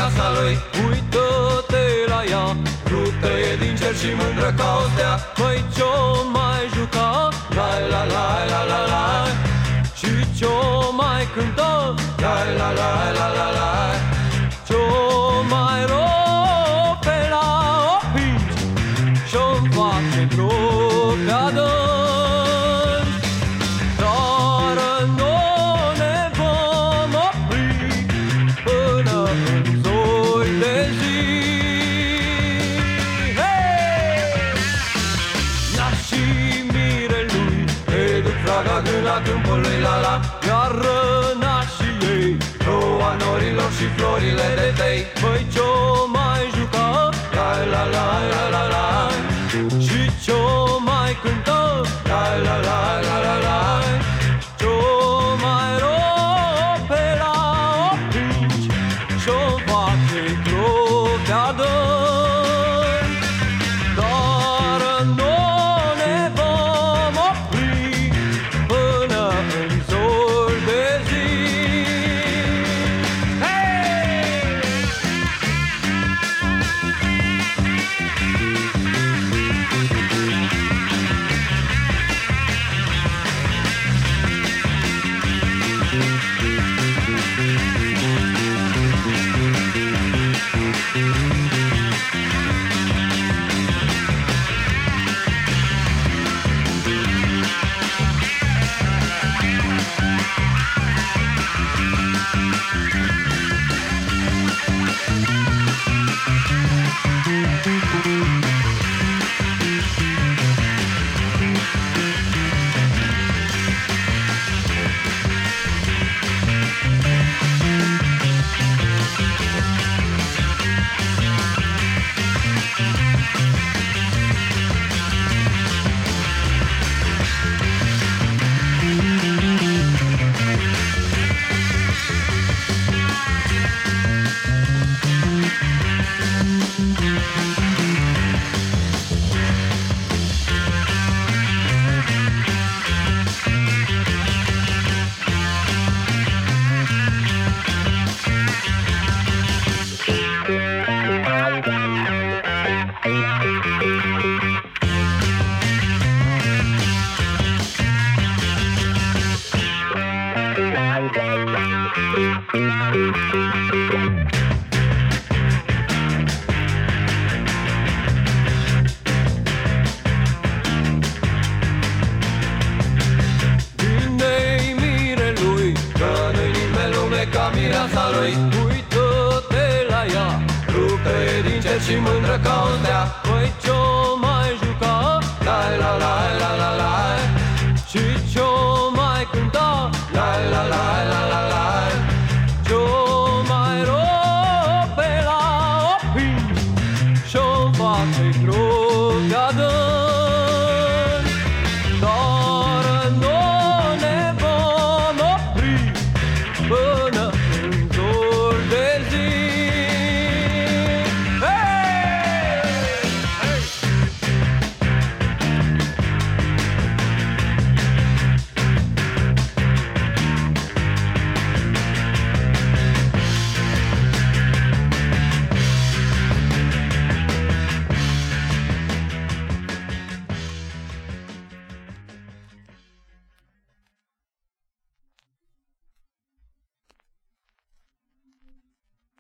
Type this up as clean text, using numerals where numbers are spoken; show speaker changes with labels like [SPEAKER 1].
[SPEAKER 1] mireasa lui.
[SPEAKER 2] Uită-te la ea,
[SPEAKER 1] Luptă e din cer și mândră ca o stea.
[SPEAKER 2] măi ce-o mai juca,
[SPEAKER 1] La la la la la la,
[SPEAKER 2] și ce-o mai cântă,
[SPEAKER 1] la la la la la la,
[SPEAKER 2] ce-o mai rupe la opinci, și-o-mi face gropi adânci. Dar nu ne vom opri până în zori de zi. Hei! Nașii mirelui
[SPEAKER 1] e duc fraga gâna câmpului la la.
[SPEAKER 2] iar rănașii ei,
[SPEAKER 1] Ploua norilor și florile de tei.
[SPEAKER 2] băi ce-o mai juca,
[SPEAKER 1] La la la la la la,
[SPEAKER 2] și ce-o mai cântă,
[SPEAKER 1] la la la la la la,
[SPEAKER 2] ce-o mai rupe la opinci, și-o face gropi adânci. Dar nu ne vom opri până în zori de zi. Hei! Vine-i mirelui,
[SPEAKER 1] că nu-i nimeni lume ca mireasa lui.
[SPEAKER 2] uită-te la ea,
[SPEAKER 1] Luptă e din cer și mândră ca o stea.
[SPEAKER 2] băi ce-o